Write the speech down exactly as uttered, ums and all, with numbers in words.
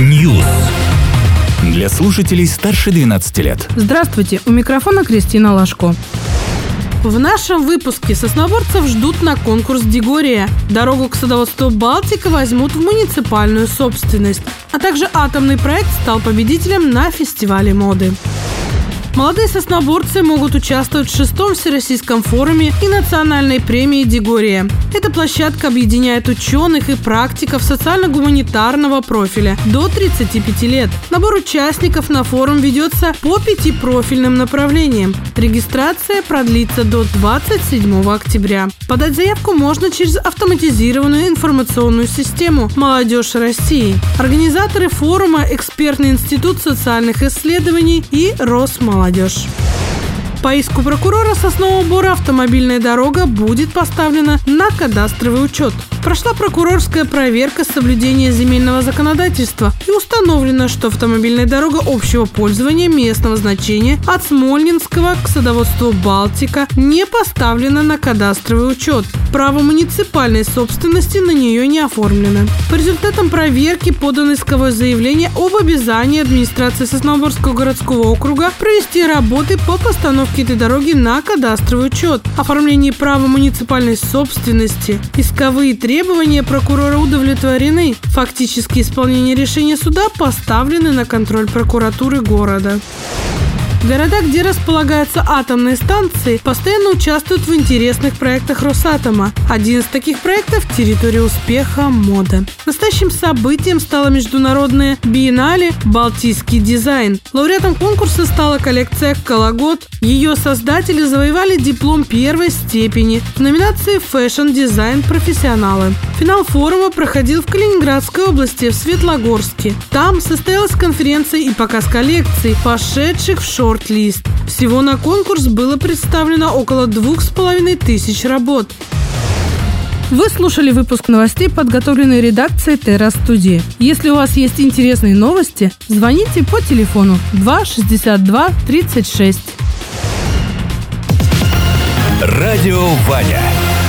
News. Для слушателей старше двенадцати лет. Здравствуйте, у микрофона Кристина Лашко. В нашем выпуске сосноборцев ждут на конкурс «Дигория». Дорогу к садоводству «Балтика» возьмут в муниципальную собственность. А также атомный проект стал победителем на фестивале моды. Молодые сосноборцы могут участвовать в шестом Всероссийском форуме и национальной премии «Дигория». Эта площадка объединяет ученых и практиков социально-гуманитарного профиля до тридцати пяти лет. Набор участников на форум ведется по пяти профильным направлениям. Регистрация продлится до двадцать седьмого октября. Подать заявку можно через автоматизированную информационную систему «Молодежь России». Организаторы форума – Экспертный институт социальных исследований и Росмолодежь. Молодежь. По иску прокурора Соснового Бора автомобильная дорога будет поставлена на кадастровый учет. Прошла прокурорская проверка соблюдения земельного законодательства и установлено, что автомобильная дорога общего пользования местного значения от Смольнинского к садоводству «Балтика» не поставлена на кадастровый учет. Право муниципальной собственности на нее не оформлено. По результатам проверки подано исковое заявление об обязании администрации Сосновоборского городского округа провести работы по постановке этой дороги на кадастровый учет, оформление права муниципальной собственности, исковые требования прокурора удовлетворены. Фактически исполнение решения суда поставлены на контроль прокуратуры города. Города, где располагаются атомные станции, постоянно участвуют в интересных проектах Росатома. Один из таких проектов – «Территория успеха. Мода». Настоящим событием стала международная биеннале «Балтийский дизайн». Лауреатом конкурса стала коллекция «Калагод». Ее создатели завоевали диплом первой степени в номинации «Фэшн-дизайн профессионалы». Финал форума проходил в Калининградской области, в Светлогорске. Там состоялась конференция и показ коллекций, пошедших в шорт-лист. Всего на конкурс было представлено около двух с половиной тысяч работ. Вы слушали выпуск новостей, подготовленный редакцией Терра-студии. Если у вас есть интересные новости, звоните по телефону два шестьдесят два тридцать шесть. Радио Ваня.